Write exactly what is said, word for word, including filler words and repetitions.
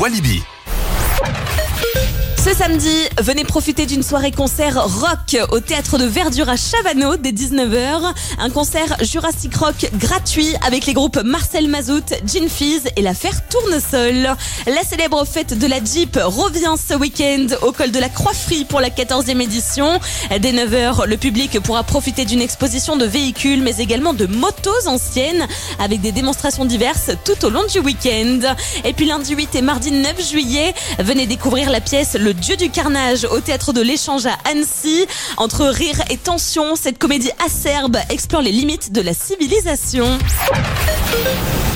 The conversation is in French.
Walibi. Ce samedi, venez profiter d'une soirée concert rock au Théâtre de Verdure à Chavano dès dix-neuf heures. Un concert Jurassic Rock gratuit avec les groupes Marcel Mazout, Gin Fizz et l'affaire Tournesol. La célèbre fête de la Jeep revient ce week-end au col de la Croix-Frie pour la quatorzième édition. Dès neuf heures, le public pourra profiter d'une exposition de véhicules mais également de motos anciennes avec des démonstrations diverses tout au long du week-end. Et puis lundi huit et mardi neuf juillet, venez découvrir la pièce Le Dieu du carnage au Théâtre de l'Échange à Annecy. Entre rire et tension, cette comédie acerbe explore les limites de la civilisation.